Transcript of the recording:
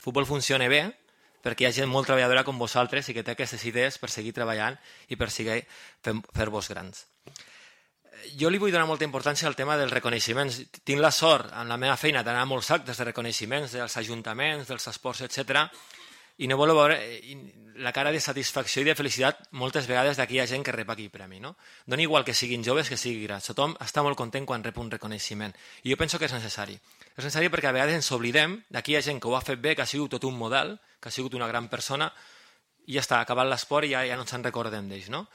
futbol funcioni bé, perquè hi ha gent molt treballadora com vosaltres i que té aquestes idees per seguir treballant i per seguir fer-vos grans. Jo li vull donar molta importància al tema dels reconeixements. Tinc la sort, en la meva feina, d'anar a molts actes de reconeixements dels ajuntaments, dels esports, etc. I no voleu veure la cara de satisfacció i de felicitat moltes vegades d'aquí hi ha gent que rep aquí premi. No? Dona igual que siguin joves que siguin grans. Tothom està molt content quan rep un reconeixement. I jo penso que és necessari. És necessari perquè a vegades ens oblidem d'aquí hi ha gent que ho ha fet bé, que ha sigut tot un model, que ha sigut una gran persona, i ja està, acabat l'esport i ja no ens en recordem d'ells. No?